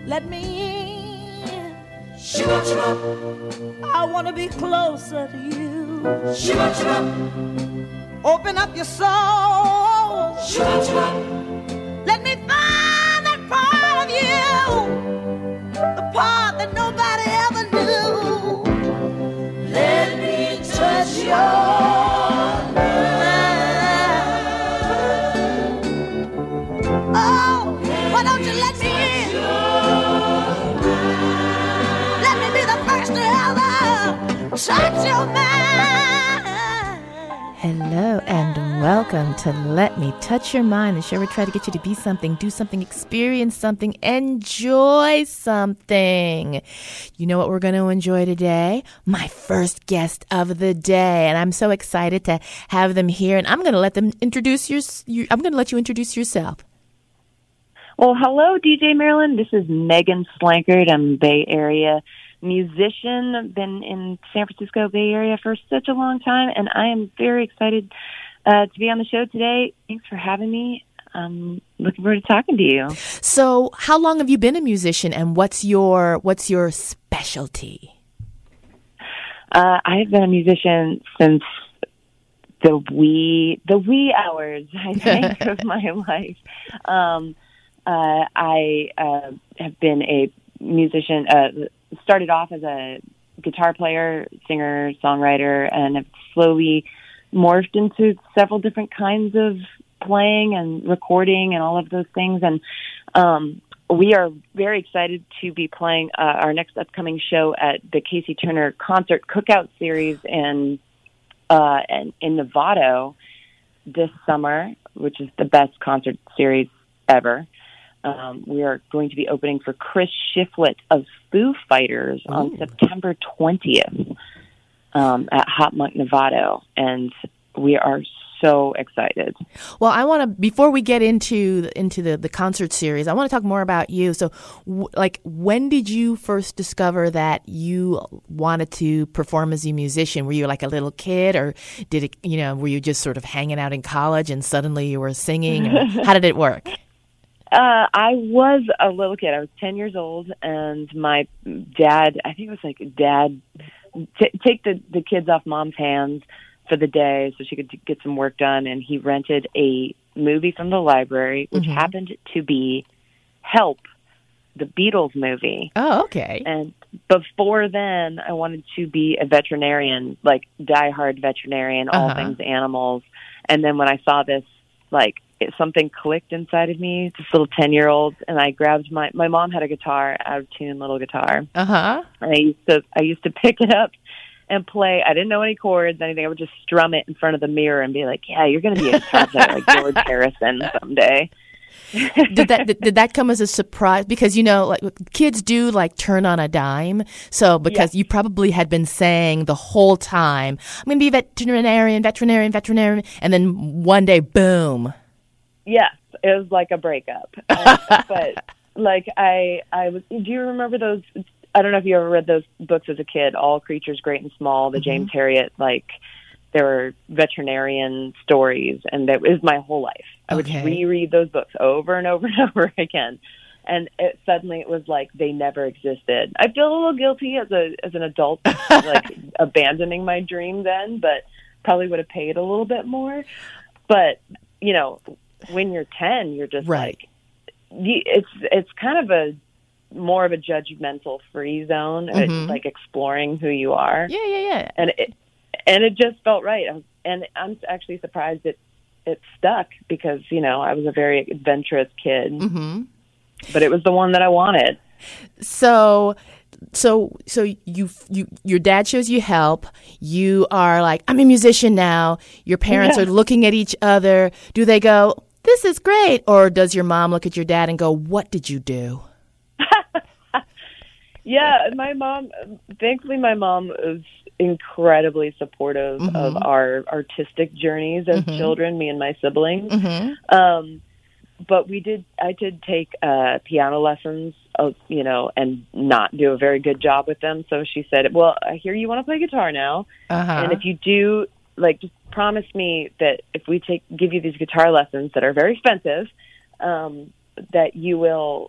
Let me in. I want to be closer to you. Open up your soul. Let me find that part of you, the part that nobody ever knew. Let me touch your mind. Oh, why don't you let me in? Let me be the first to ever touch your mind. Hello and welcome to Let Me Touch Your Mind, the show where we try to get you to be something, do something, experience something, enjoy something. You know what we're going to enjoy today? My first guest of the day, and I'm so excited to have them here. And I'm going to let them introduce I'm going to let you introduce yourself. Well, hello, DJ Marilyn. This is Megan Slankard. I'm a Bay Area musician. I've been in San Francisco Bay Area for such a long time, and I am very excited to be on the show today. Thanks for having me. I'm looking forward to talking to you. So, how long have you been a musician, and what's your specialty? I have been a musician since the wee hours, I think, of my life. I have been a musician. Started off as a guitar player, singer, songwriter, and have slowly morphed into several different kinds of playing and recording and all of those things. And we are very excited to be playing our next upcoming show at the Casey Turner Concert Cookout Series in Novato this summer, which is the best concert series ever. We are going to be opening for Chris Shiflett of Foo Fighters on September 20th at Hot Monk, Novato, and we are so excited. Well, I want to, before we get into the concert series, I want to talk more about you. So, when did you first discover that you wanted to perform as a musician? Were you like a little kid, or did it, were you just sort of hanging out in college and suddenly you were singing? Or how did it work? I was a little kid. I was 10 years old, and my dad, I think it was like, Dad, take the kids off Mom's hands for the day so she could get some work done, and he rented a movie from the library, which happened to be Help, the Beatles movie. Oh, okay. And before then, I wanted to be a veterinarian, like diehard veterinarian, all things animals. And then when I saw this, something clicked inside of me, this little 10-year-old, and I grabbed my mom had a guitar, out of tune little guitar. And I used to pick it up and play. I didn't know any chords, anything. I would just strum it in front of the mirror and be like, yeah, you're going to be a guitar player like George Harrison someday. Did that come as a surprise? Because, kids do turn on a dime. So because you probably had been saying the whole time, I'm going to be veterinarian. And then one day, boom. Yes, it was like a breakup. But I was, do you remember those? I don't know if you ever read those books as a kid, All Creatures Great and Small, the James Herriot, there were veterinarian stories, and that was my whole life. I would reread those books over and over and over again. And suddenly it was like they never existed. I feel a little guilty as an adult, abandoning my dream then, but probably would have paid a little bit more. But, when you're 10, you're just it's kind of more of a judgmental free zone, exploring who you are. Yeah. And it just felt right. And I'm actually surprised it stuck because, I was a very adventurous kid, but it was the one that I wanted. So your dad shows you Help. You are like, I'm a musician now. Your parents are looking at each other. Do they go, this is great? Or does your mom look at your dad and go, what did you do? Yeah, thankfully my mom was incredibly supportive of our artistic journeys as children, me and my siblings. But I did take piano lessons, and not do a very good job with them. So she said, well, I hear you want to play guitar now. And if you do, just promise me that if we give you these guitar lessons that are very expensive, that you will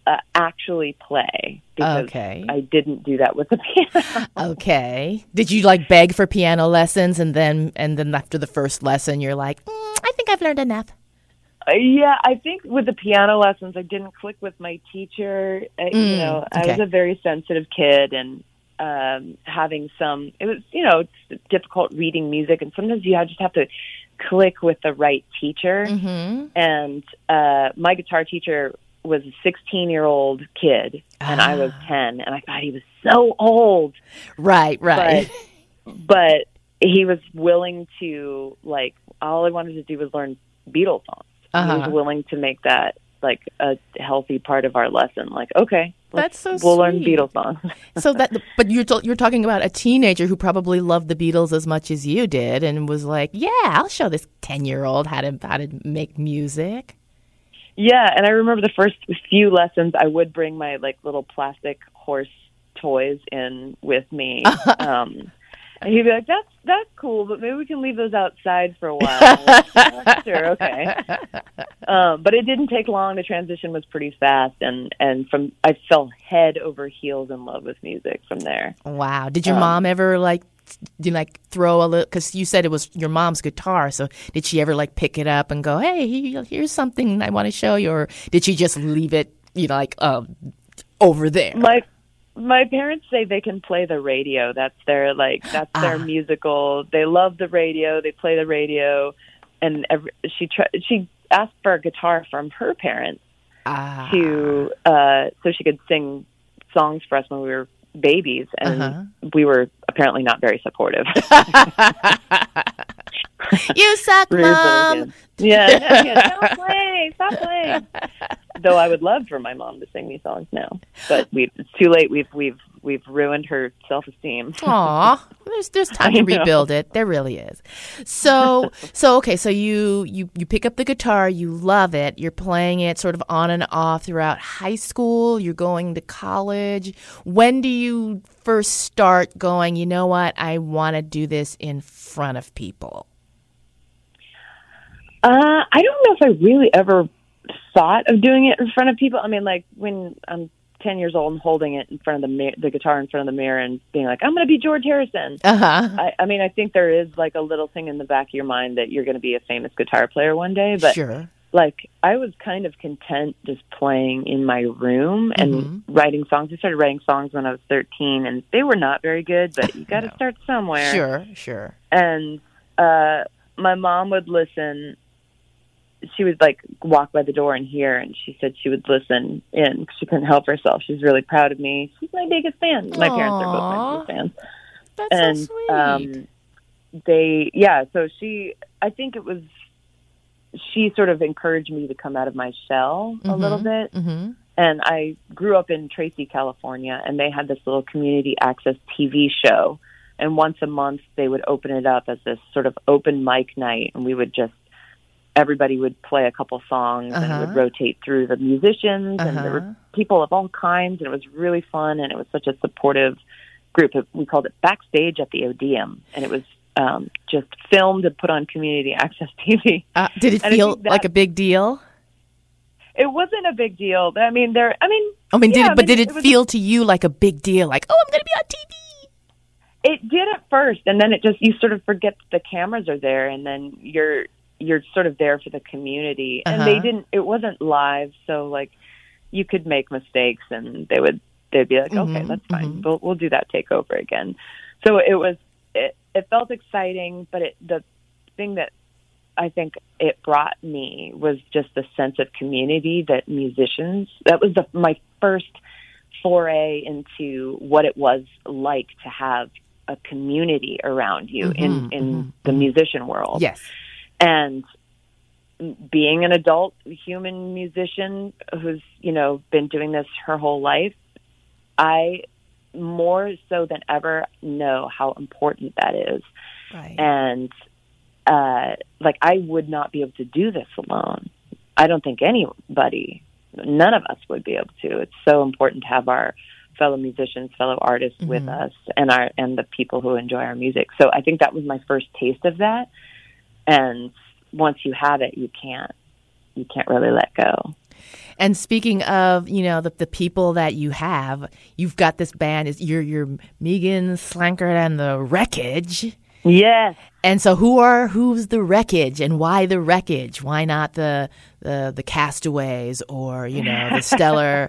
actually play, because Okay. I didn't do that with the piano. Okay. Did you like beg for piano lessons, and then after the first lesson, you're like, I think I've learned enough? Yeah, I think with the piano lessons, I didn't click with my teacher. I was a very sensitive kid, and having it was, it's difficult reading music, and sometimes you just have to click with the right teacher. Mm-hmm. And my guitar teacher was a 16-year-old kid, and I was 10, and I thought he was so old. Right. But he was willing to, like, all I wanted to do was learn Beatles songs. He was willing to make that like a healthy part of our lesson. Like, okay, that's so we'll learn sweet. Beatles songs. But you're talking about a teenager who probably loved the Beatles as much as you did, and was like, yeah, I'll show this 10-year-old how to make music. Yeah, and I remember the first few lessons, I would bring my like little plastic horse toys in with me. And he'd be like, that's cool, but maybe we can leave those outside for a while. Like, sure, okay. But it didn't take long. The transition was pretty fast, and I fell head over heels in love with music from there. Wow. Did your mom ever throw a little, because you said it was your mom's guitar, so did she ever like pick it up and go, hey, here's something I want to show you, or did she just leave it, over there? My parents say they can play the radio. That's their their musical. They love the radio. They play the radio, and she asked for a guitar from her parents so she could sing songs for us when we were babies, and we were apparently not very supportive. You suck, Mom. Yeah, stop playing. Though I would love for my mom to sing me songs now, but it's too late. We've ruined her self-esteem. Aw, there's time to rebuild it. There really is. So okay. So you pick up the guitar. You love it. You're playing it sort of on and off throughout high school. You're going to college. When do you first start going, you know what, I want to do this in front of people? I don't know if I really ever thought of doing it in front of people. I mean, like when I'm 10 years old and holding it in front of the guitar in front of the mirror and being like, I'm going to be George Harrison. I mean, I think there is like a little thing in the back of your mind that you're going to be a famous guitar player one day. But sure. Like I was kind of content just playing in my room and writing songs. I started writing songs when I was 13, and they were not very good, but you got to start somewhere. Sure. And my mom would listen. She would like walk by the door and hear, and she said she would listen in because she couldn't help herself. She's really proud of me. She's my biggest fan. My parents are both my biggest fans. That's so sweet. So I think it was, she sort of encouraged me to come out of my shell a little bit. Mm-hmm. And I grew up in Tracy, California, and they had this little community access TV show. And once a month, they would open it up as this sort of open mic night, and we would everybody would play a couple songs, and it would rotate through the musicians, and there were people of all kinds, and it was really fun, and it was such a supportive group. We called it Backstage at the Odeum, and it was just filmed and put on community access TV. Did it feel like a big deal? It wasn't a big deal. Did it feel to you like a big deal? Like, oh, I'm going to be on TV? It did at first, and then you sort of forget that the cameras are there, and then you're sort of there for the community. And it wasn't live, so like you could make mistakes, and they'd be like, okay, that's fine. We'll do that take over again. So it felt exciting, but the thing that I think it brought me was just the sense of community that that was my first foray into what it was like to have a community around you in the musician world. Yes. And being an adult human musician who's, been doing this her whole life, I more so than ever know how important that is. Right. And I would not be able to do this alone. I don't think none of us would be able to. It's so important to have our fellow musicians, fellow artists with us, and the people who enjoy our music. So I think that was my first taste of that. And once you have it, you can't really let go. And speaking of, the people that you have, you've got this band. You're Megan Slankard and the Wreckage. Yes. And so who's the Wreckage, and why the Wreckage? Why not the Castaways or the Stellar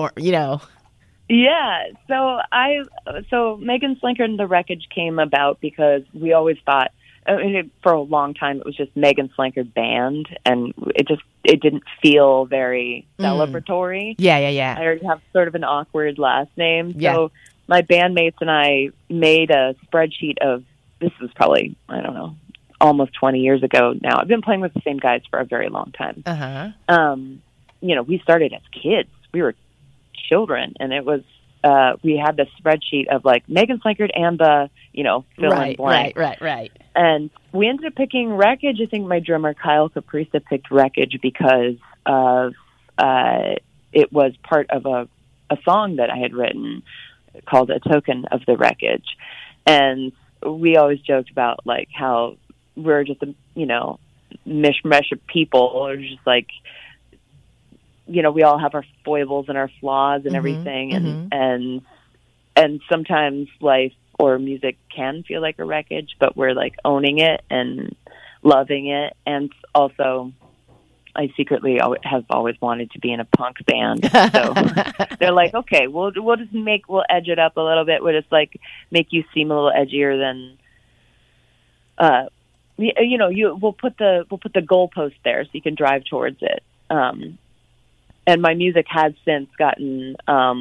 Yeah. So Megan Slankard and the Wreckage came about because we always thought, for a long time, it was just Megan Slankard Band, and it didn't feel very celebratory. Yeah. I already have sort of an awkward last name. Yeah. So my bandmates and I made a spreadsheet of, this was probably, I don't know, almost 20 years ago now. I've been playing with the same guys for a very long time. Uh-huh. We started as kids. We were children, and it was, we had this spreadsheet of like Megan Slankard and the, fill in blank. Right. And we ended up picking Wreckage. I think my drummer Kyle Caprista picked Wreckage because of it was part of a song that I had written called "A Token of the Wreckage," and we always joked about like how we're just a mishmash of people, or just like we all have our foibles and our flaws and everything, and sometimes life or music can feel like a wreckage, but we're like owning it and loving it. And also, I secretly have always wanted to be in a punk band. So they're like, okay, we'll edge it up a little bit. We'll just like make you seem a little edgier than, we'll put the goalpost there so you can drive towards it. And my music has since gotten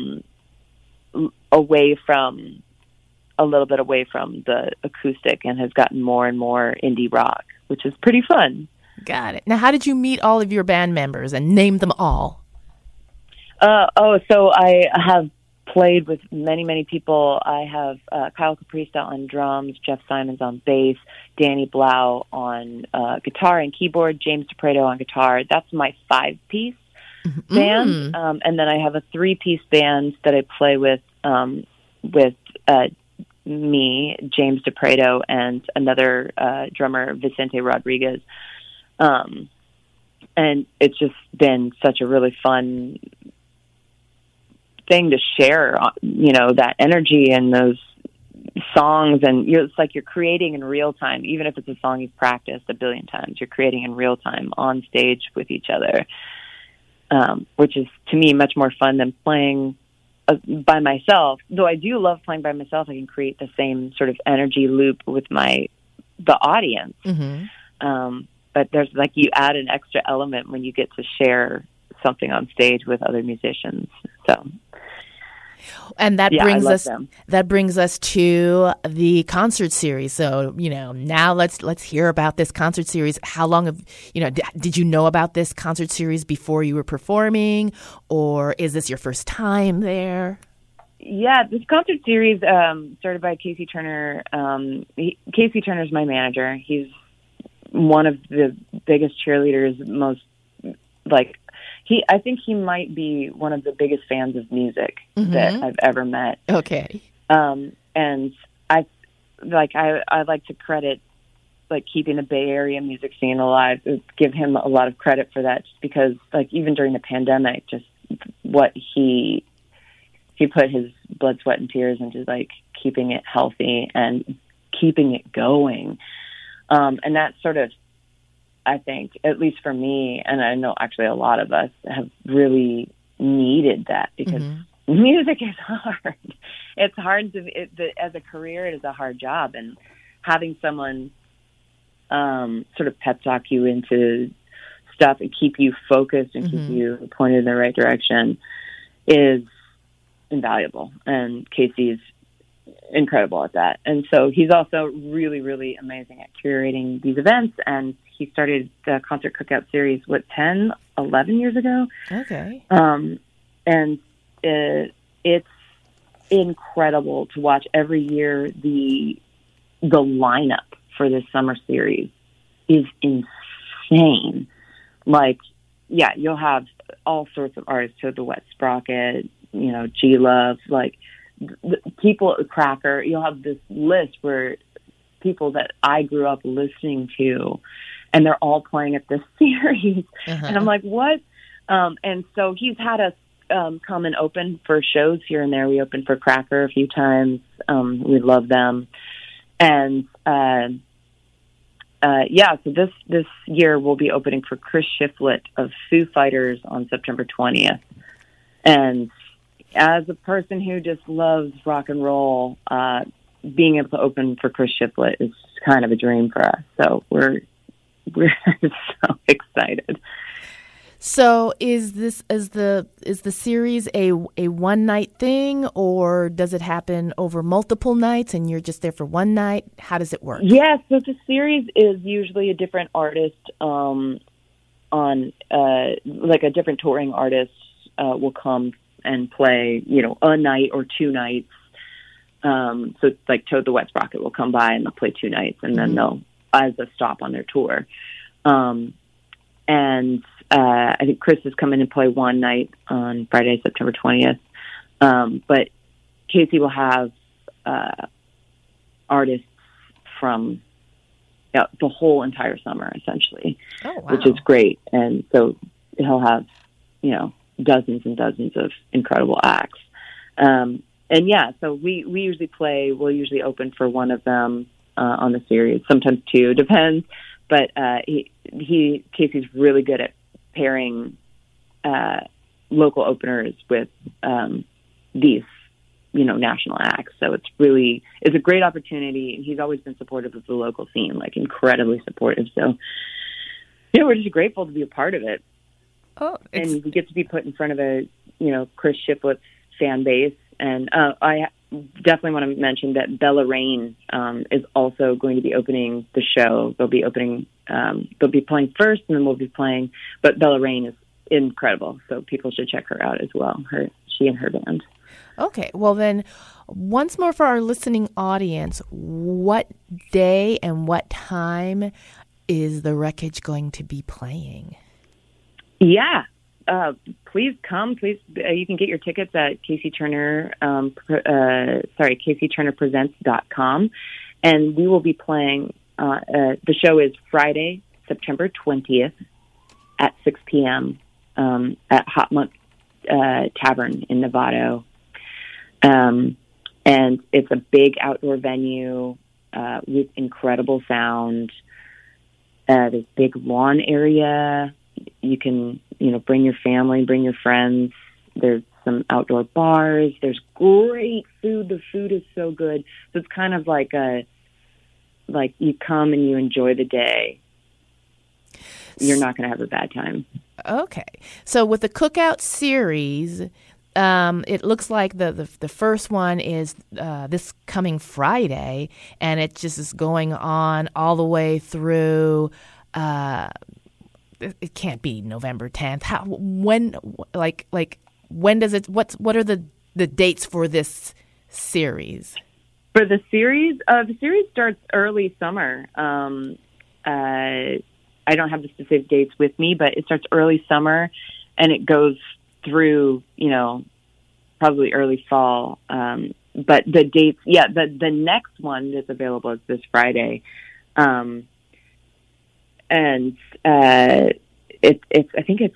a little bit away from the acoustic and has gotten more and more indie rock, which is pretty fun. Got it. Now, how did you meet all of your band members and name them all? So I have played with many, many people. I have Kyle Caprista on drums, Jeff Simons on bass, Danny Blau on guitar and keyboard, James DePreto on guitar. That's my 5-piece band. And then I have a 3-piece band that I play with me, James DePreto, and another drummer, Vicente Rodriguez. And it's just been such a really fun thing to share, that energy and those songs. And it's like you're creating in real time, even if it's a song you've practiced a billion times, you're creating in real time on stage with each other, which is, to me, much more fun than playing by myself. Though I do love playing by myself, I can create the same sort of energy loop with the audience. But there's like, you add an extra element when you get to share something on stage with other musicians. So, and that brings us to the concert series. So, now let's hear about this concert series. How long did you know about this concert series before you were performing, or is this your first time there? Yeah, this concert series started by Casey Turner. Casey Turner's my manager. He's one of the biggest cheerleaders, I think he might be one of the biggest fans of music that I've ever met. Okay. And I like to credit like keeping the Bay Area music scene alive, give him a lot of credit for that, just because like even during the pandemic, just what he put his blood, sweat, and tears into like keeping it healthy and keeping it going. And that sort of, I think, at least for me, and I know actually a lot of us have really needed that, because music is hard. It's hard as a career, it is a hard job. And having someone sort of pep talk you into stuff and keep you focused and keep you pointed in the right direction is invaluable. And Casey's incredible at that. And so he's also really, really amazing at curating these events. And he started the Concert Cookout series, 10, 11 years ago? Okay. And it's incredible to watch every year. The lineup for this summer series is insane. Like, yeah, you'll have all sorts of artists, to the Wet Sprocket, G-Love, like people, Cracker. You'll have this list where people that I grew up listening to, and they're all playing at this series. And I'm like, what And so he's had us come and open for shows here and there. We opened for Cracker a few times. We love them. And so this year we'll be opening for Chris Shiflett of Foo Fighters on September 20th. And as a person who just loves rock and roll, being able to open for Chris Shiflett is kind of a dream for us. So we're so excited. So is the series a one night thing, or does it happen over multiple nights and you're just there for one night? How does it work? Yes, so the series is usually a different artist on like a different touring artist will come and play, a night or 2 nights. So it's like Toad the Wet Sprocket will come by and they'll play 2 nights, and then they'll as a stop on their tour. And I think Chris is coming and play 1 night on Friday, September 20th. But Casey will have artists from the whole entire summer, essentially, which is great. And so he'll have, dozens and dozens of incredible acts. So we'll usually open for one of them on the series, sometimes 2, depends. But Casey's really good at pairing local openers with these, national acts. So it's a great opportunity, and he's always been supportive of the local scene, like incredibly supportive. So, we're just grateful to be a part of it. And we get to be put in front of a, Chris Shiflett's fan base. And I definitely want to mention that Bella Rain is also going to be opening the show. They'll be playing first, and then we'll be playing. But Bella Rain is incredible, so people should check her out as well. She and her band. Okay, well then, once more for our listening audience, what day and what time is the Wreckage going to be playing? Yeah. Please come. Please, you can get your tickets at CaseyTurnerPresents.com, and we will be playing. The show is Friday, September 20th at 6 p.m. At Hot Monk Tavern in Novato, and it's a big outdoor venue with incredible sound. There's a big lawn area. You can, bring your family, bring your friends. There's some outdoor bars. There's great food. The food is so good. So it's kind of like you come and you enjoy the day. You're not going to have a bad time. Okay. So with the Cookout series, it looks like the first one is this coming Friday, and it just is going on all the way through. It can't be November 10th. When does it? What are the dates for this series? For the series starts early summer. I don't have the specific dates with me, but it starts early summer, and it goes through, probably early fall. But the dates, the next one that's available is this Friday. And it's I think it's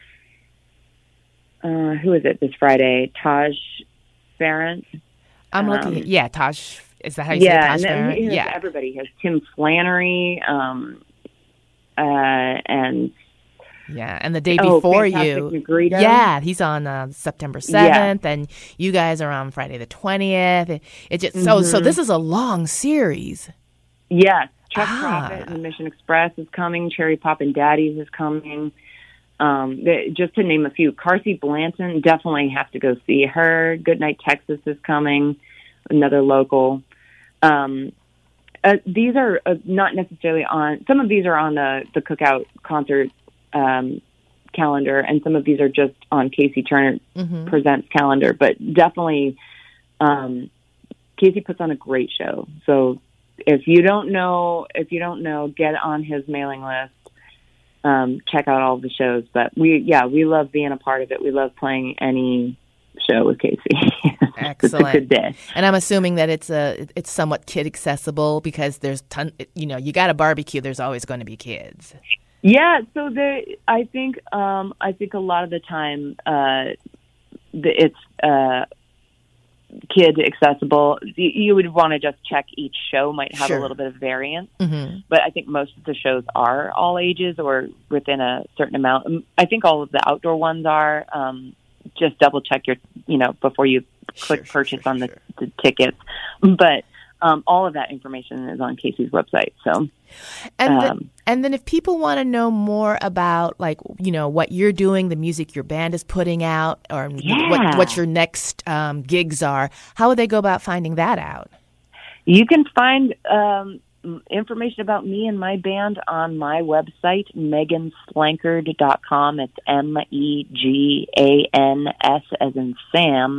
who is it this Friday? Taj Farrant. I'm looking at Taj. Is that how you say Taj Farrant? Yeah, everybody has Tim Flannery, and the day before you, Negrito. he's on September 7th, and you guys are on Friday the 20th. It just so this is a long series. Yes. Chuck Prophet and Mission Express is coming. Cherry Poppin' Daddies is coming. Just to name a few. Carsey Blanton, definitely have to go see her. Goodnight Texas is coming, another local. These are not necessarily on. Some of these are on the Cookout concert calendar, and some of these are just on Casey Turner Presents calendar. But definitely, Casey puts on a great show. So. If you don't know, get on his mailing list. Check out all the shows. But we love being a part of it. We love playing any show with Casey. Excellent. It's a good day. And I'm assuming that it's somewhat kid accessible because there's you got a barbecue. There's always going to be kids. Yeah, so I think a lot of the time it's kid accessible. You would want to just check each show might have Sure. a little bit of variance, Mm-hmm. but I think most of the shows are all ages or within a certain amount. I think all of the outdoor ones are. Just double check before you click purchase on the tickets, but. All of that information is on Casey's website. So, and then if people want to know more about, like, what you're doing, the music your band is putting out, or what your next gigs are, how would they go about finding that out? You can find information about me and my band on my website, meganslankard.com. It's MEGANS as in Sam,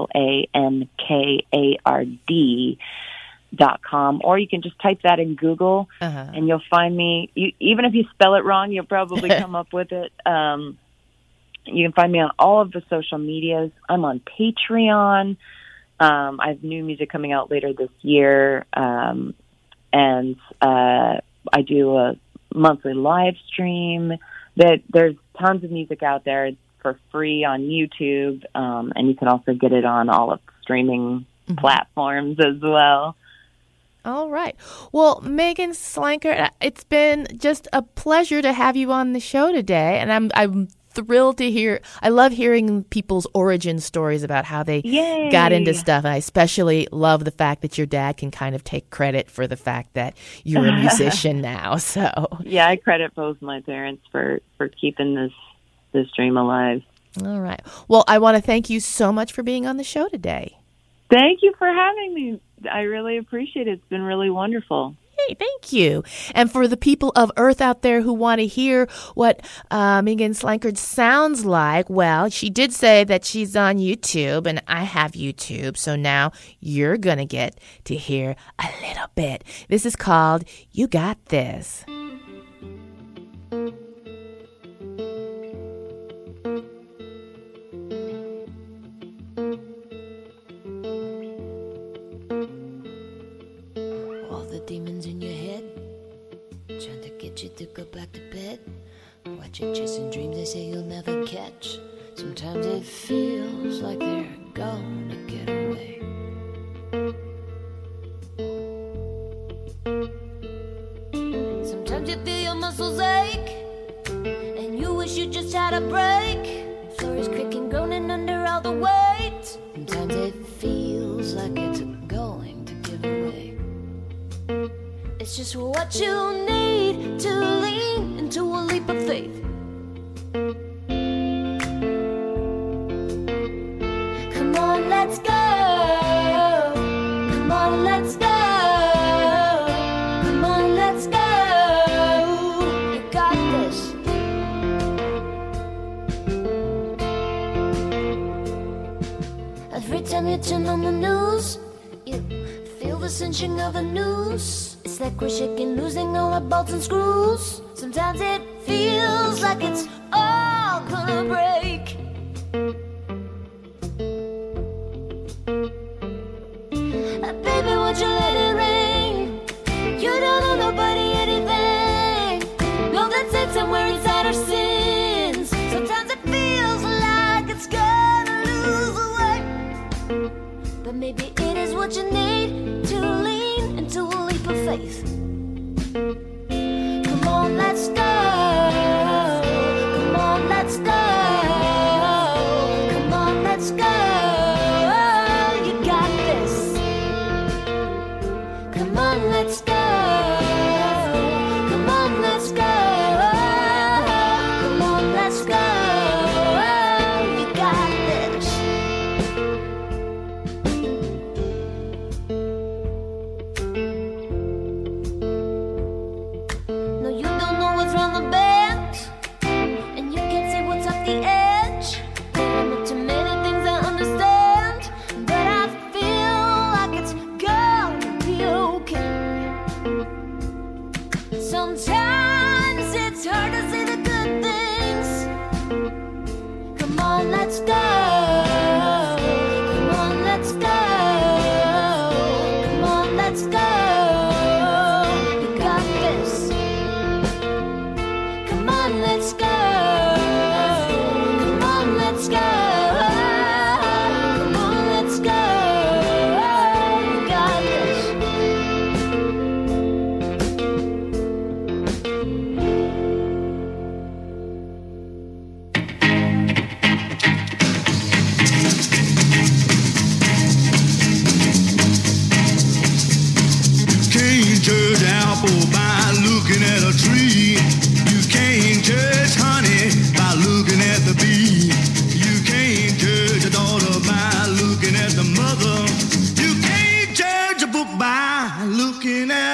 LANKARD.com, or you can just type that in Google and you'll find me. Even if you spell it wrong, you'll probably come up with it. You can find me on all of the social medias. I'm on Patreon. I have new music coming out later this year. And I do a monthly live stream. There's tons of music out there for free on YouTube. And you can also get it on all of the streaming platforms as well. All right. Well, Megan Slankard, it's been just a pleasure to have you on the show today, and I'm thrilled to hear. I love hearing people's origin stories about how they got into stuff, and I especially love the fact that your dad can kind of take credit for the fact that you're a musician now. So yeah, I credit both my parents for keeping this dream alive. All right. Well, I want to thank you so much for being on the show today. Thank you for having me. I really appreciate it. It's been really wonderful. Hey, thank you. And for the people of Earth out there who want to hear what Megan Slankard sounds like, well, she did say that she's on YouTube, and I have YouTube, so now you're going to get to hear a little bit. This is called You Got This. Demons in your head trying to get you to go back to bed. What you're chasing dreams they say you'll never catch. Sometimes it feels like they're gonna get away. Sometimes you feel your muscles ache and you wish you just had a break. Floor is creaking, groaning under all the weight. Sometimes it feels like it's going to give away. It's just what you need to lean into a leap of faith. Come on, let's go. Come on, let's go. Come on, let's go. You got this. Every time you turn on the news, you feel the cinching of a noose. It's like we're shaking, losing all our bolts and screws. Sometimes it feels like it's all gonna break. Baby, won't you let it rain? You don't owe nobody anything. No, that's it somewhere inside our sins. Sometimes it feels like it's gonna lose away. But maybe it is what you need to lean into a leap of faith. Come on, let's go. Come on, let's go. Come on, let's go. You got this. Come on, let's go. Come on, let's go. Come on, let's go. You got this. No, you don't know what's round the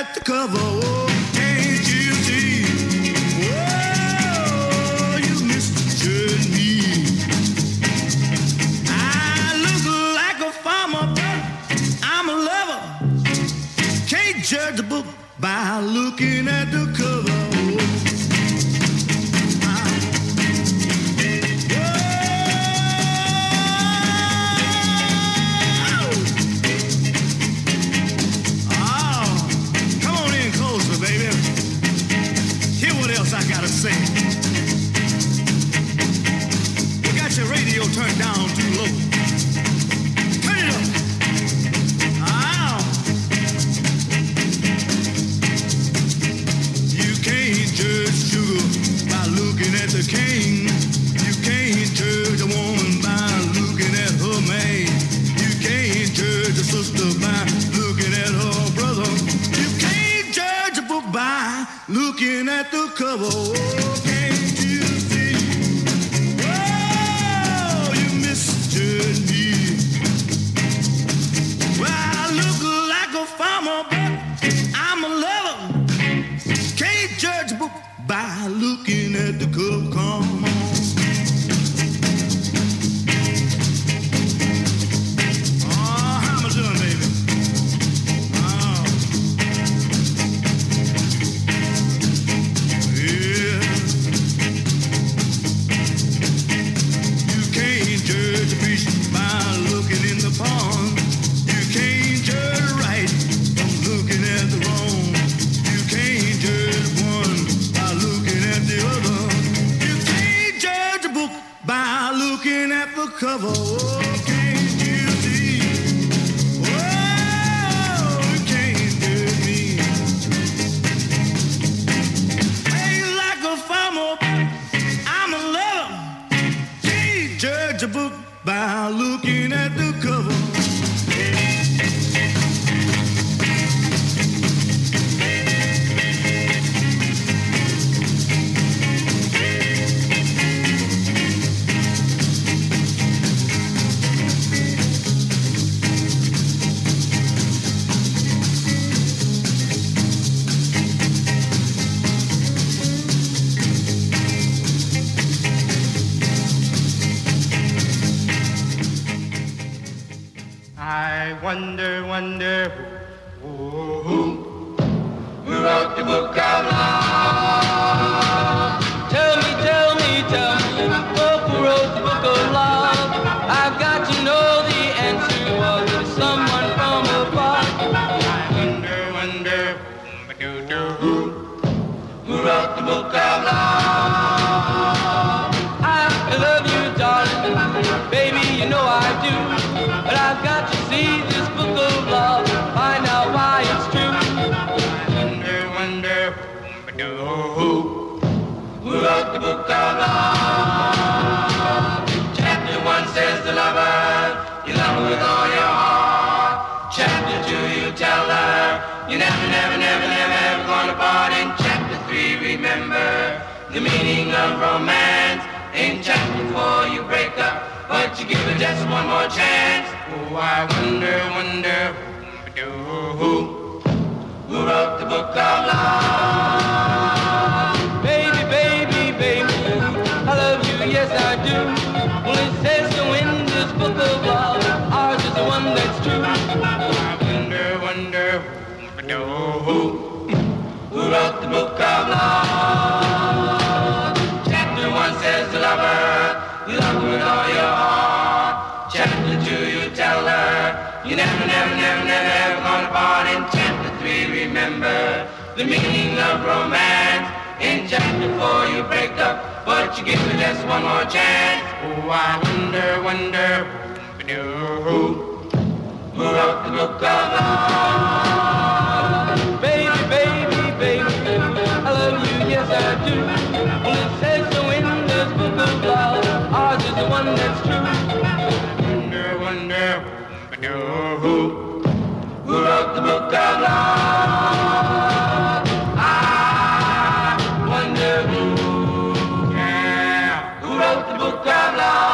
at the cover. Oh, can't you see? Oh, you misjudged me. I look like a farmer, but I'm a lover. Can't judge a book by looking at the cover. I gotta say, you got your radio turned down too low. Turn it up. Ah. You can't judge sugar by looking at the cane. You can't judge a woman by looking at her man. You can't judge a sister by looking at her brother. You can't judge a book by looking at the cover. Oh, can't you see? Oh, you misjudged me. Well, I look like a farmer, but I'm a lover. Can't judge a book by looking at the cover. Come on. Oh, how am I doing, baby? Cover, oh, can't you see? Oh, you can't do me. Ain't like a farmer, I'm a lover. Can't judge a book by looking at the cover. Wonder, who wrote the book of love? Tell me, who wrote the book of love? I've got to know the answer. Was it someone from afar? I wonder, who wrote the book of love? I love you, darling, baby, you know I do. But I've got to see this book of love, find out why it's true. I wonder, who wrote the book of love? Chapter 1 says the lover, you love her with all your heart. Chapter 2, you tell her, you never, ever gonna part. In chapter 3, remember the meaning of romance. In chapter 4, you break up, but you give it just one more chance. Oh, I wonder, who wrote the book of love? Baby, I love you, yes I do. Well, it says so in this book of love, ours is the one that's true. I wonder, who wrote the book of love? Chapter 1 says the lover, you love her with all your heart. Chapter 2, you tell her, you never, ever gonna part. In chapter 3, remember the meaning of romance. In chapter 4, you break up, but you give it just one more chance. Oh, I wonder, who wrote the book of love? Baby, I love you, yes I do. Well, it says so in this book of love, ours is the one that's true. Wonder, who wrote the book of love? I wonder who wrote the book of love?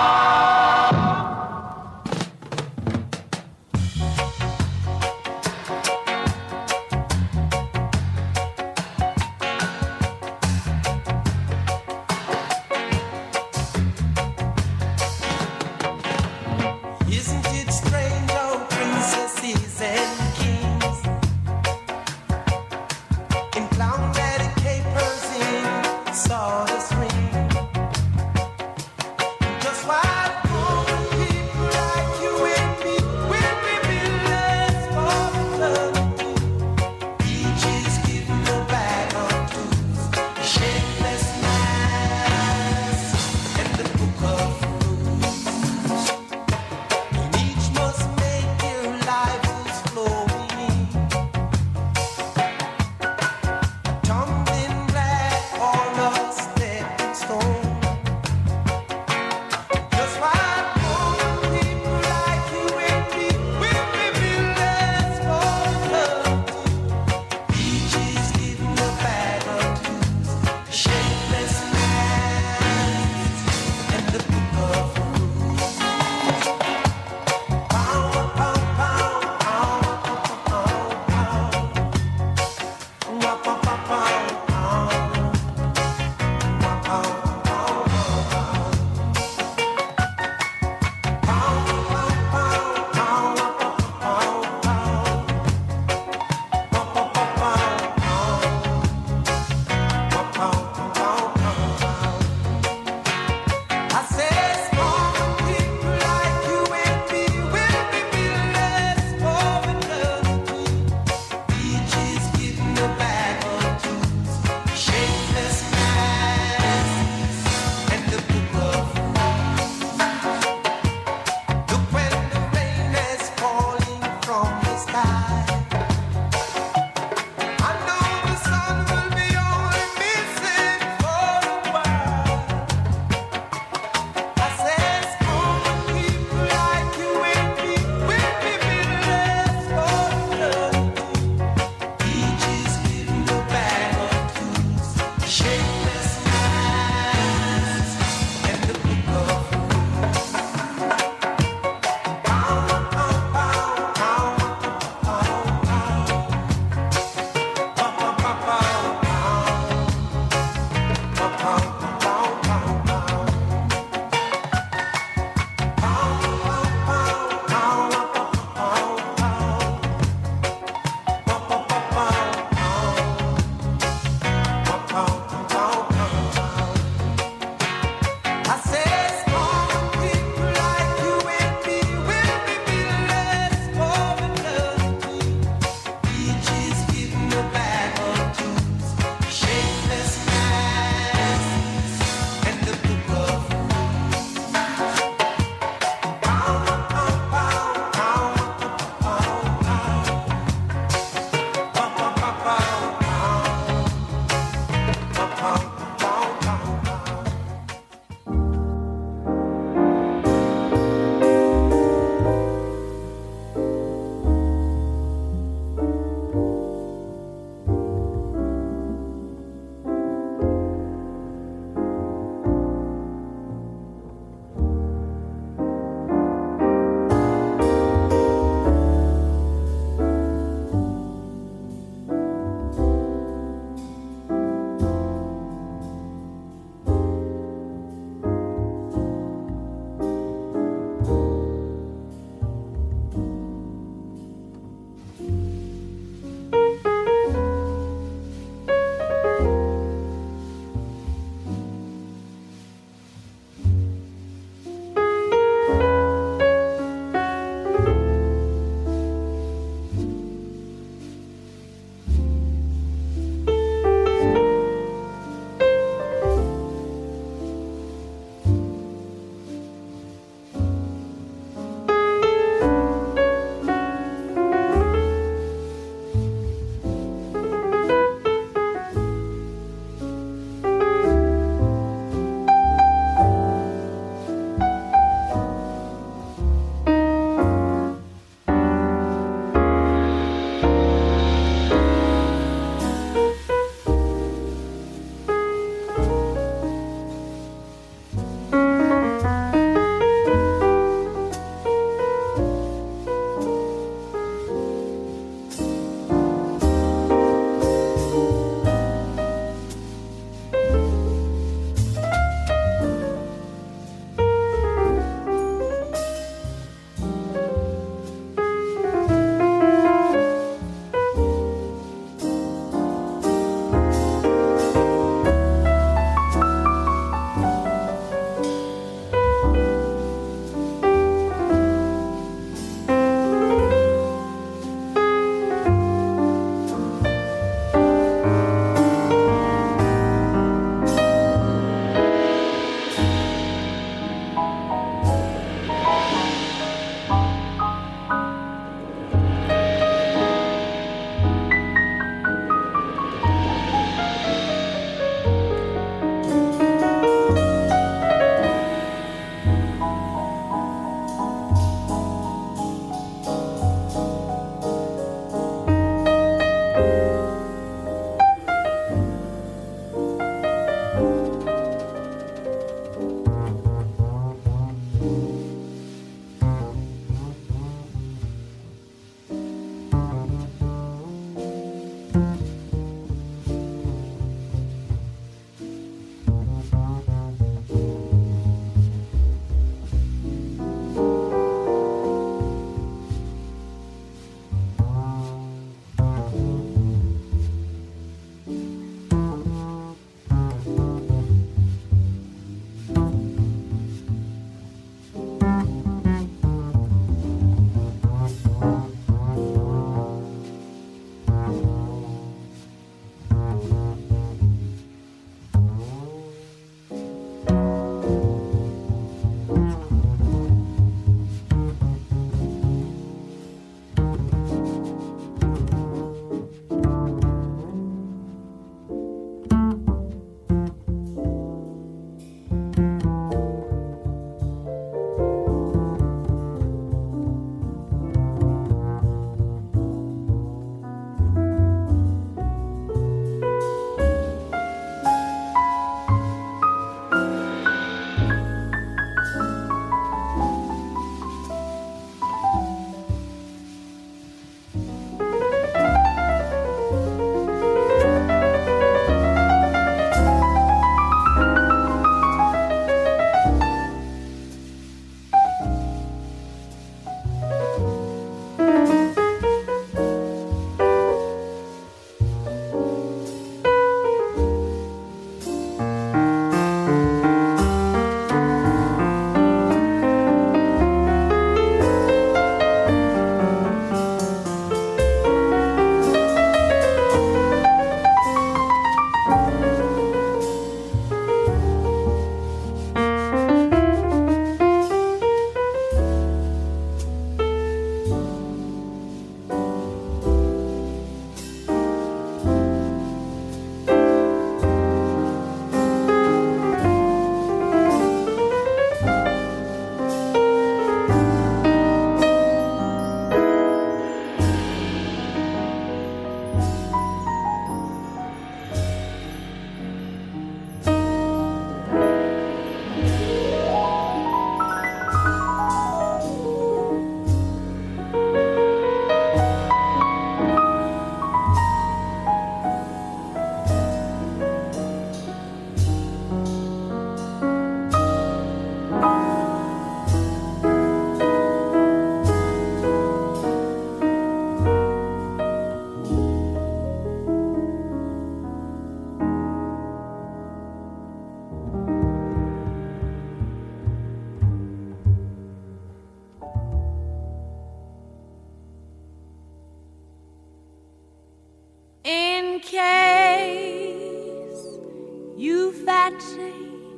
in case you fancy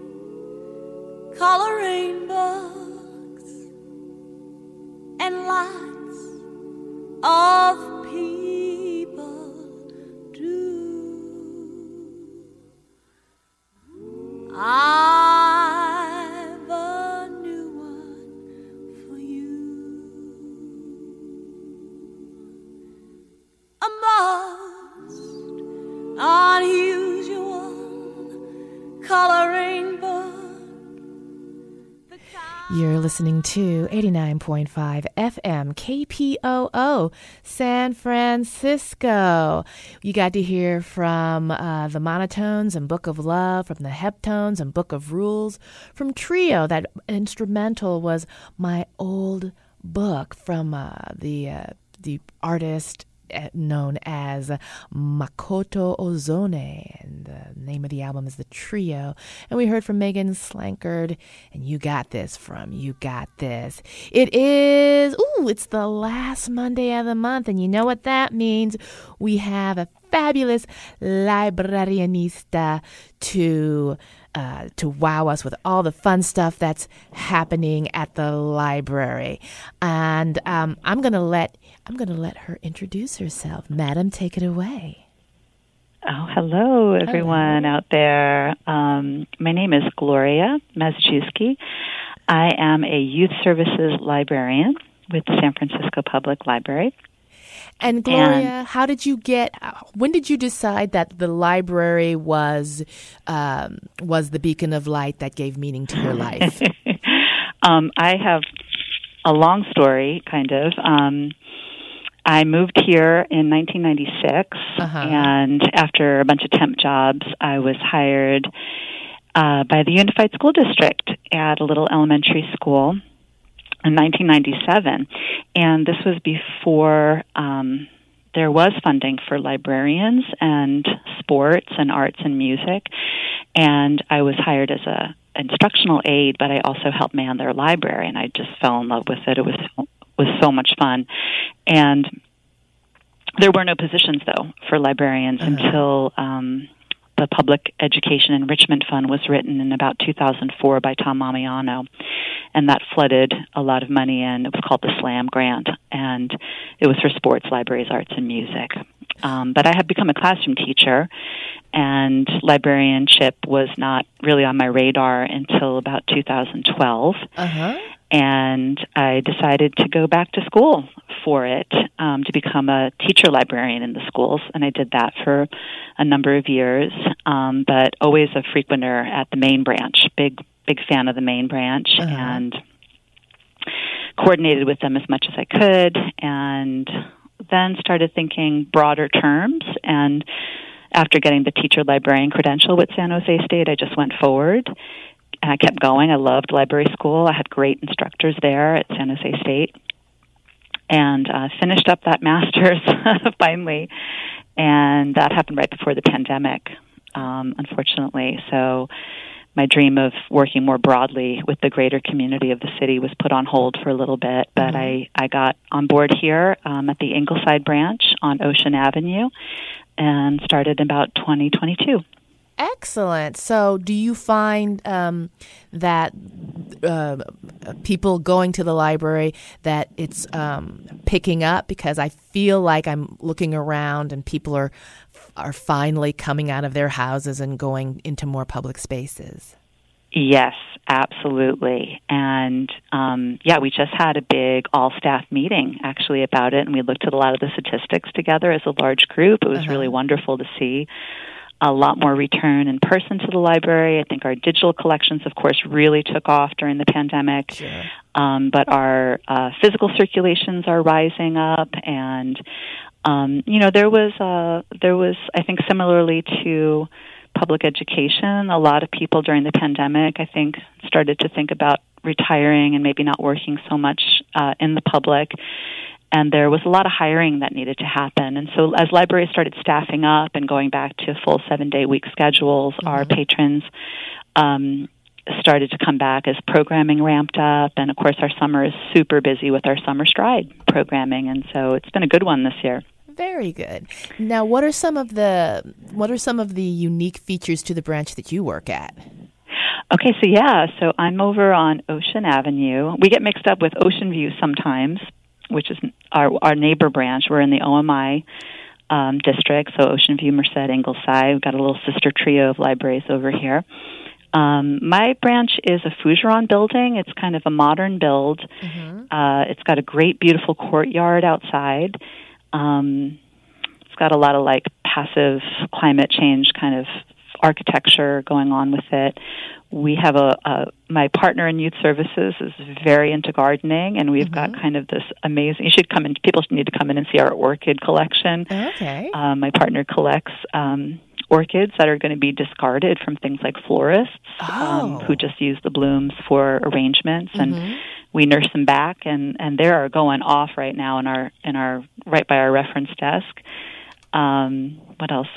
coloring books and lots of people do. I've a new one for you. A most unusual coloring book. You're listening to 89.5 FM KPOO San Francisco. You got to hear from the Monotones and Book of Love, from the Heptones and Book of Rules, from Trio. That instrumental was My Old Book from the artist known as Makoto Ozone, and the name of the album is The Trio. And we heard from Megan Slankard and You Got This from You Got This. It's the last Monday of the month, and you know what that means. We have a fabulous librarianista to wow us with all the fun stuff that's happening at the library. And I'm gonna let her introduce herself. Madam, take it away. Oh, hello, everyone out there. My name is Gloria Mazczewski. I am a youth services librarian with the San Francisco Public Library. And Gloria, when did you decide that the library was the beacon of light that gave meaning to your life? I have a long story, kind of. I moved here in 1996, and after a bunch of temp jobs, I was hired by the Unified School District at a little elementary school in 1997, and this was before there was funding for librarians and sports and arts and music, and I was hired as a instructional aide, but I also helped man their library, and I just fell in love with it. It was so much fun, and there were no positions, though, for librarians until the Public Education Enrichment Fund was written in about 2004 by Tom Mamiano, and that flooded a lot of money in. It was called the SLAM grant, and it was for sports, libraries, arts, and music. But I had become a classroom teacher, and librarianship was not really on my radar until about 2012. And I decided to go back to school for it, to become a teacher librarian in the schools, and I did that for a number of years, but always a frequenter at the main branch, big fan of the main branch, and coordinated with them as much as I could, and then started thinking broader terms, and after getting the teacher librarian credential with San Jose State, I just went forward. And I kept going. I loved library school. I had great instructors there at San Jose State. And finished up that master's finally. And that happened right before the pandemic, unfortunately. So my dream of working more broadly with the greater community of the city was put on hold for a little bit. But I got on board here at the Ingleside branch on Ocean Avenue and started in about 2022. Excellent. So do you find that people going to the library, that it's picking up? Because I feel like I'm looking around and people are finally coming out of their houses and going into more public spaces. Yes, absolutely. And we just had a big all-staff meeting actually about it, and we looked at a lot of the statistics together as a large group. It was really wonderful to see a lot more return in person to the library. I think our digital collections, of course, really took off during the pandemic. Sure. But our physical circulations are rising up, and there was, I think, similarly to public education, a lot of people during the pandemic, I think, started to think about retiring and maybe not working so much in the public. And there was a lot of hiring that needed to happen. And so as libraries started staffing up and going back to full 7-day-week schedules, our patrons started to come back as programming ramped up. And, of course, our summer is super busy with our Summer Stride programming. And so it's been a good one this year. Very good. Now, what are some of the unique features to the branch that you work at? Okay, so I'm over on Ocean Avenue. We get mixed up with Ocean View sometimes, which is our neighbor branch. We're in the OMI district, so Ocean View, Merced, Ingleside. We've got a little sister trio of libraries over here. My branch is a Fougeron building. It's kind of a modern build. It's got a great, beautiful courtyard outside. It's got a lot of passive climate change kind of architecture going on with it. We have my partner in youth services is very into gardening, and we've got kind of this amazing. You should come in. People need to come in and see our orchid collection. Okay. My partner collects orchids that are going to be discarded from things like florists who just use the blooms for arrangements, and we nurse them back, and they are going off right now in our right by our reference desk. What else?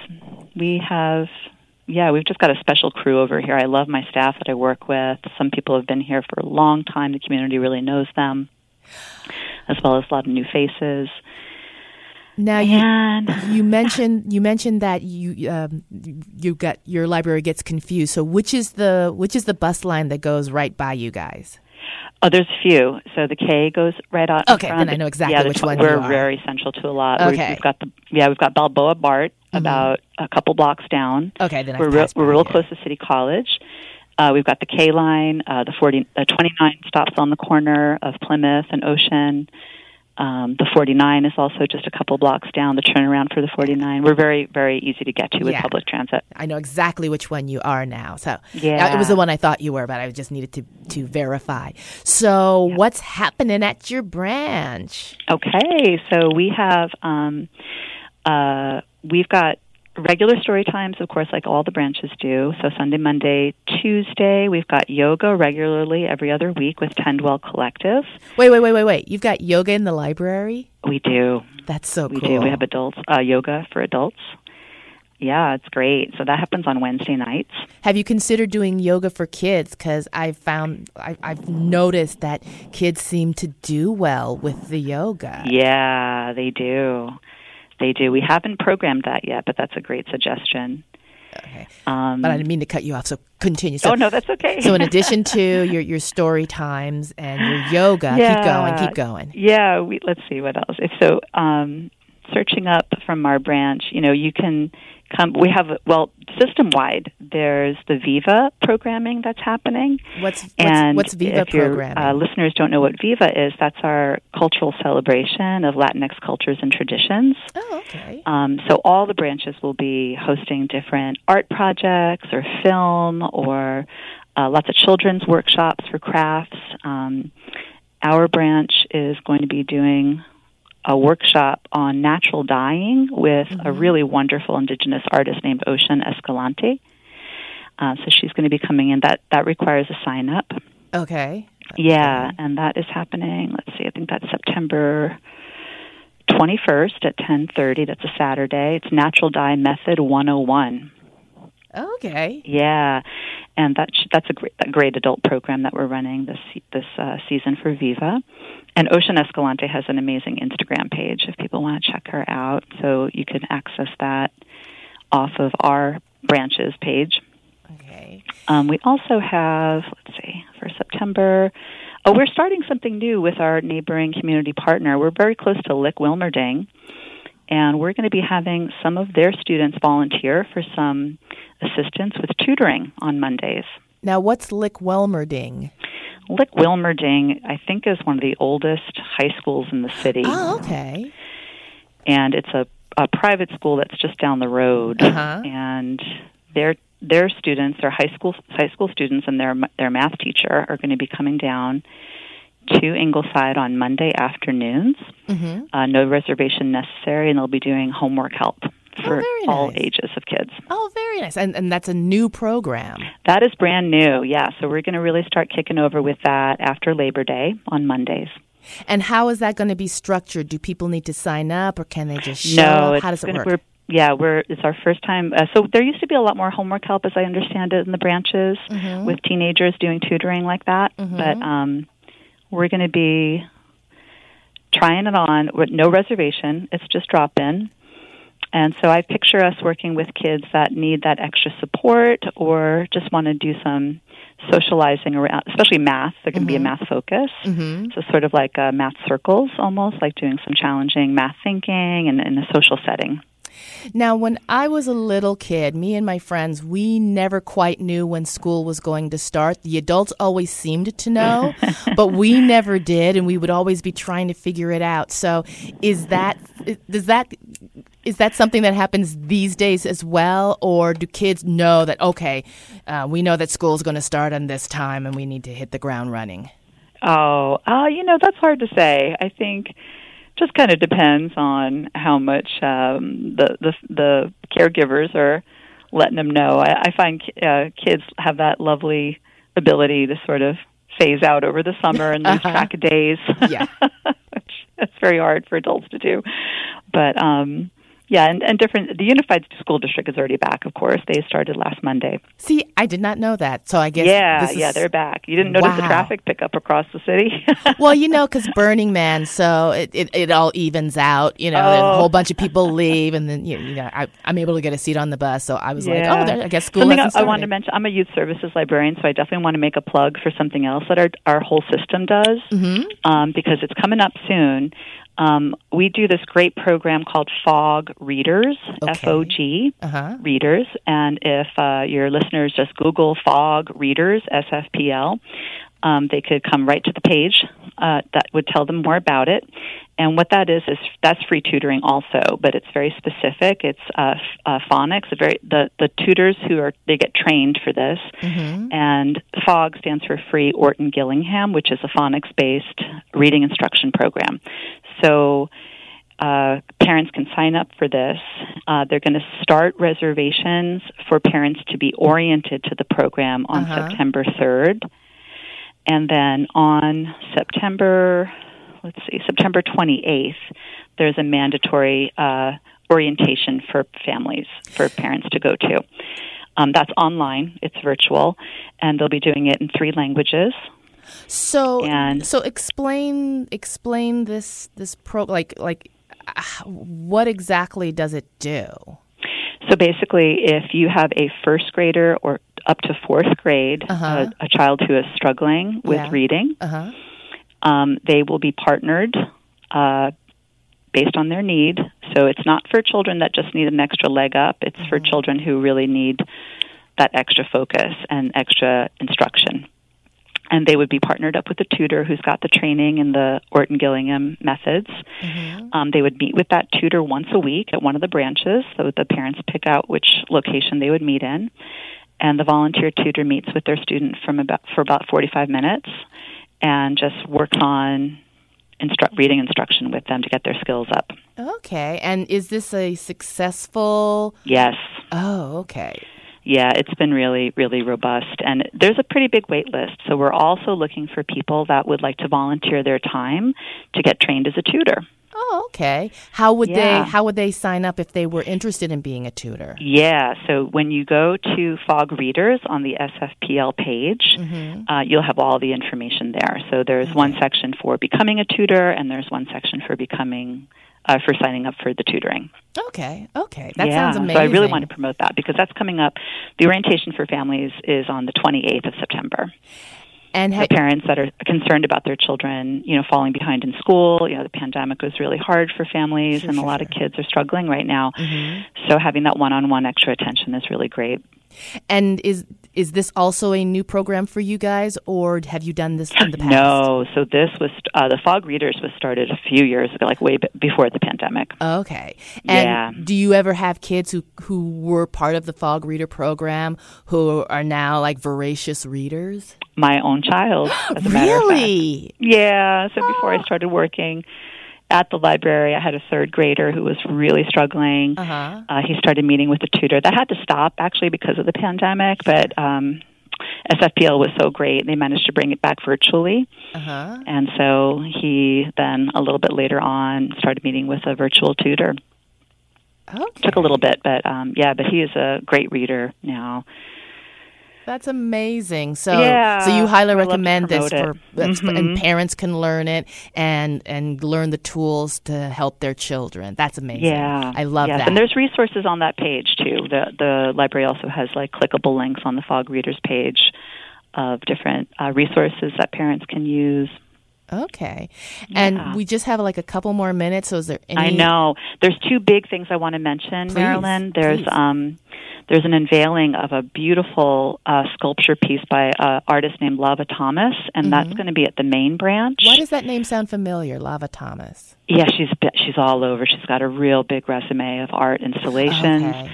We've just got a special crew over here. I love my staff that I work with. Some people have been here for a long time. The community really knows them, as well as a lot of new faces. Now, you mentioned that you got your library gets confused. So which is the bus line that goes right by you guys? Oh, there's a few. So the K goes right out. Okay, in front. then I know exactly which one you We're are. very central to a lot. Okay. We've got Balboa BART about a couple blocks down. Okay, then we're real close to City College. We've got the K line, the 29 stops on the corner of Plymouth and Ocean. The 49 is also just a couple blocks down, the turnaround for the 49. We're very, very easy to get to with public transit. I know exactly which one you are now. So it was the one I thought you were, but I just needed to verify. So what's happening at your branch? Okay, so we have we've got regular story times, of course, like all the branches do. So Sunday, Monday, Tuesday, we've got yoga regularly every other week with Tendwell Collective. Wait. You've got yoga in the library? We do. That's so cool. We do. We have adults yoga for adults. Yeah, it's great. So that happens on Wednesday nights. Have you considered doing yoga for kids? Because I've noticed that kids seem to do well with the yoga. Yeah, they do. They do. We haven't programmed that yet, but that's a great suggestion. Okay. But I didn't mean to cut you off, so continue. So, no, that's okay. So in addition to your story times and your yoga, keep going. Yeah, let's see what else. Searching up from our branch, you can come. We have, system-wide, there's the Viva programming that's happening. What's Viva programming? If your listeners don't know what Viva is, that's our cultural celebration of Latinx cultures and traditions. Oh, okay. So all the branches will be hosting different art projects or film or lots of children's workshops for crafts. Our branch is going to be doing a workshop on natural dyeing with a really wonderful indigenous artist named Ocean Escalante. So she's going to be coming in. That requires a sign-up. Okay. Yeah, and that is happening, let's see, I think that's September 21st at 10:30. That's a Saturday. It's Natural Dye Method 101. Okay. Yeah, and that's a great adult program that we're running this season for Viva. And Ocean Escalante has an amazing Instagram page if people want to check her out. So you can access that off of our branches page. Okay. We also have, for September, we're starting something new with our neighboring community partner. We're very close to Lick Wilmerding, and we're going to be having some of their students volunteer for some assistance with tutoring on Mondays. Now, what's Lick Wilmerding? Lick Wilmerding, I think, is one of the oldest high schools in the city. Oh, okay. And it's a private school that's just down the road. And their students, their high school students, and their math teacher are going to be coming down to Ingleside on Monday afternoons. No reservation necessary, and they'll be doing homework help for all ages of kids. Oh, very nice. And that's a new program. That is brand new, yeah. So we're going to really start kicking over with that after Labor Day on Mondays. And how is that going to be structured? Do people need to sign up, or can they just show up? How does it work? It's our first time. So there used to be a lot more homework help, as I understand it, in the branches with teenagers doing tutoring like that. But we're going to be trying it on with no reservation. It's just drop-in. And so I picture us working with kids that need that extra support or just want to do some socializing around, especially math. There can be a math focus. So sort of like math circles almost, like doing some challenging math thinking and in a social setting. Now, when I was a little kid, me and my friends, we never quite knew when school was going to start. The adults always seemed to know, but we never did, and we would always be trying to figure it out. So is that something that happens these days as well, or do kids know that, okay, we know that school's going to start on this time and we need to hit the ground running? That's hard to say. I think just kind of depends on how much the caregivers are letting them know. I find kids have that lovely ability to sort of phase out over the summer and lose track of days. Yeah. Which it's very hard for adults to do. But and the Unified School District is already back, of course. They started last Monday. See, I did not know that. So I guess they're back. You didn't notice the traffic pickup across the city? Well, because Burning Man, so it all evens out. And a whole bunch of people leave, and then I'm able to get a seat on the bus. So I was like, I guess school hasn't started. I wanted to mention, I'm a youth services librarian, so I definitely want to make a plug for something else that our whole system does, because it's coming up soon. We do this great program called FOG Readers, F-O-G, Readers. And if your listeners just Google FOG Readers, SFPL, they could come right to the page that would tell them more about it. And what that is that's free tutoring also, but it's very specific. It's phonics. The tutors they get trained for this. And FOG stands for Free Orton Gillingham, which is a phonics-based reading instruction program. So parents can sign up for this. They're going to start reservations for parents to be oriented to the program on September 3rd. And then on September 28th, there's a mandatory orientation for families, for parents to go to. That's online. It's virtual. And they'll be doing it in 3 languages. So explain this what exactly does it do? So basically, if you have a first grader or up to 4th grade, a child who is struggling with reading, they will be partnered based on their need. So it's not for children that just need an extra leg up. It's for children who really need that extra focus and extra instruction. And they would be partnered up with a tutor who's got the training in the Orton Gillingham methods. They would meet with that tutor once a week at one of the branches, so the parents pick out which location they would meet in. And the volunteer tutor meets with their student for about 45 minutes and just works on reading instruction with them to get their skills up. Okay. And is this a successful... Yes. Oh, okay. Yeah, it's been really, really robust. And there's a pretty big wait list. So we're also looking for people that would like to volunteer their time to get trained as a tutor. Oh, okay. How would they sign up if they were interested in being a tutor? Yeah, so when you go to FOG Readers on the SFPL page, you'll have all the information there. So there's one section for becoming a tutor, and there's one section for for signing up for the tutoring. Okay. That sounds amazing. So I really want to promote that because that's coming up. The orientation for families is on the 28th of September. And the parents that are concerned about their children, falling behind in school, the pandemic was really hard for families, and a lot of kids are struggling right now. So having that one-on-one extra attention is really great. And is this also a new program for you guys, or have you done this in the past? No. So this was the FOG Readers was started a few years ago, like way before the pandemic. Okay. And do you ever have kids who were part of the FOG Reader program who are now like voracious readers? My own child, as a matter of fact. Really? Yeah. So before I started working at the library, I had a 3rd grader who was really struggling. He started meeting with a tutor. That had to stop, actually, because of the pandemic, but SFPL was so great, they managed to bring it back virtually. And so he then, a little bit later on, started meeting with a virtual tutor. Took a little bit, but but he is a great reader now. That's amazing. So Yeah, so you highly I love to recommend this promote and parents can learn it and learn the tools to help their children. That's amazing. Yeah, I love that. And there's resources on that page too. The library also has like clickable links on the Fog Readers page of different resources that parents can use. Okay. And we just have like a couple more minutes, so is there any... I know. There's two big things I want to mention, Marilyn. There's an unveiling of a beautiful sculpture piece by an artist named Lava Thomas, and that's going to be at the main branch. Why does that name sound familiar, Lava Thomas? Yeah, she's all over. She's got a real big resume of art installations. Okay.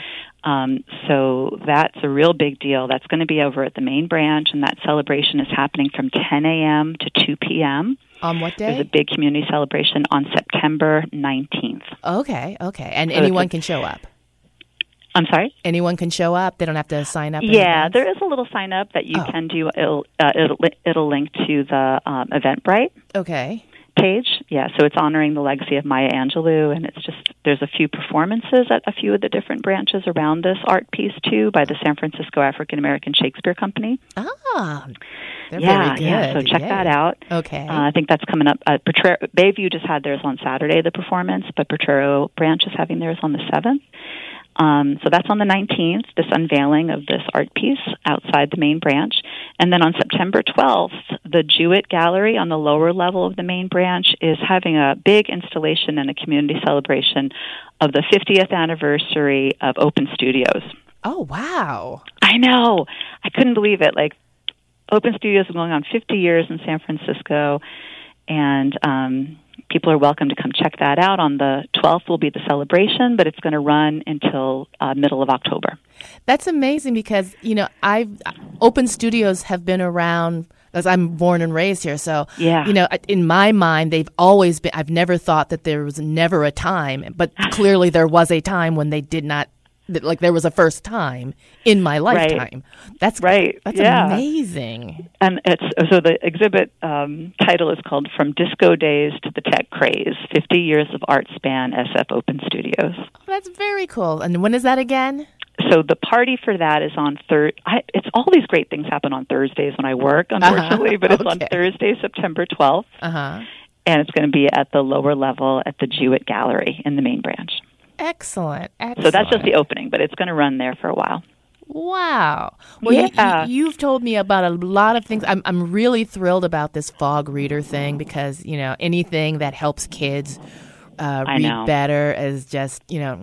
So that's a real big deal. That's going to be over at the main branch, and that celebration is happening from 10 a.m. to 2 p.m. On what day? There's a big community celebration on September 19th. Okay. And so anyone can show up? I'm sorry? Anyone can show up? They don't have to sign up? Yeah, there is a little sign up that you can do. It'll link to the Eventbrite. Okay. Page. Yeah, so it's honoring the legacy of Maya Angelou, and it's just, there's a few performances at a few of the different branches around this art piece, too, by the San Francisco African American Shakespeare Company. They're very good. Yeah, so check that out. Okay. I think that's coming up. Bayview just had theirs on Saturday, the performance, but Potrero Branch is having theirs on the 7th. So that's on the 19th, this unveiling of this art piece outside the main branch. And then on September 12th, the Jewett Gallery on the lower level of the main branch is having a big installation and a community celebration of the 50th anniversary of Open Studios. Oh, wow. I know. I couldn't believe it. Like, Open Studios is going on 50 years in San Francisco, and people are welcome to come check that out. On the 12th will be the celebration, but it's going to run until middle of October. That's amazing because, Open Studios have been around, because I'm born and raised here. So, in my mind, they've always been, I've never thought that there was never a time, but clearly there was a time when they did not, like there was a first time in my lifetime. Right. That's right. That's amazing. And so the exhibit title is called "From Disco Days to the Tech Craze: 50 Years of Art Span SF Open Studios." Oh, that's very cool. And when is that again? So the party for that is on it's all these great things happen on Thursdays when I work, unfortunately, but it's on Thursday, September 12th. And it's going to be at the lower level at the Jewett Gallery in the main branch. Excellent. So that's just the opening, but it's going to run there for a while. Wow. Well, you've told me about a lot of things. I'm really thrilled about this Fog Reader thing because, anything that helps kids read better is just,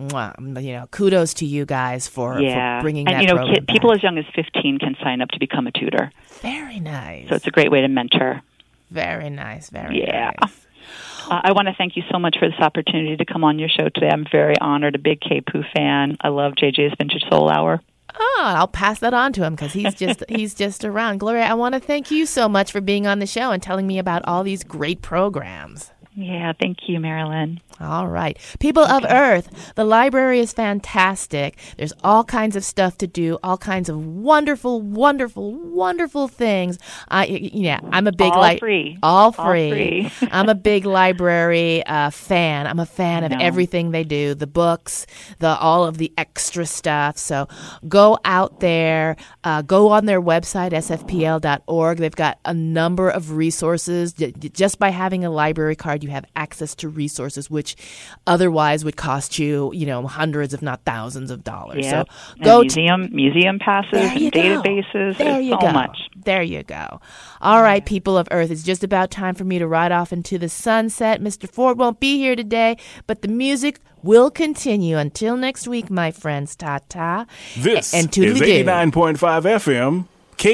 kudos to you guys for bringing that program back. People as young as 15 can sign up to become a tutor. Very nice. So it's a great way to mentor. Very nice. Very nice. I want to thank you so much for this opportunity to come on your show today. I'm very honored, a big K-Poo fan. I love JJ's Vintage Soul Hour. Oh, I'll pass that on to him because he's just around. Gloria, I want to thank you so much for being on the show and telling me about all these great programs. Yeah, thank you, Marilyn. All right. People of Earth, the library is fantastic. There's all kinds of stuff to do, all kinds of wonderful, wonderful, wonderful things. I'm a big All free. I'm a big library fan. I'm a fan of everything they do, the books, all of the extra stuff. So go out there, go on their website, sfpl.org. They've got a number of resources. Just by having a library card, you have access to resources which otherwise would cost you, hundreds if not thousands of dollars. Yep. So go museum passes and databases. Much. There you go. All right, people of Earth, it's just about time for me to ride off into the sunset. Mr. Ford won't be here today, but the music will continue. Until next week, my friends. Ta-ta. This is 89.5 FM,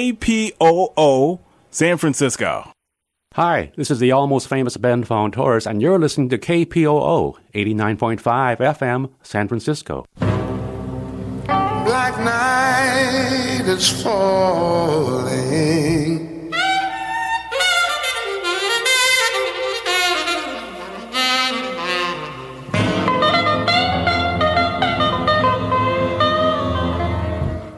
KPOO, San Francisco. Hi, this is the almost famous Ben Fon Torres, and you're listening to KPOO 89.5 FM, San Francisco. Black night is falling.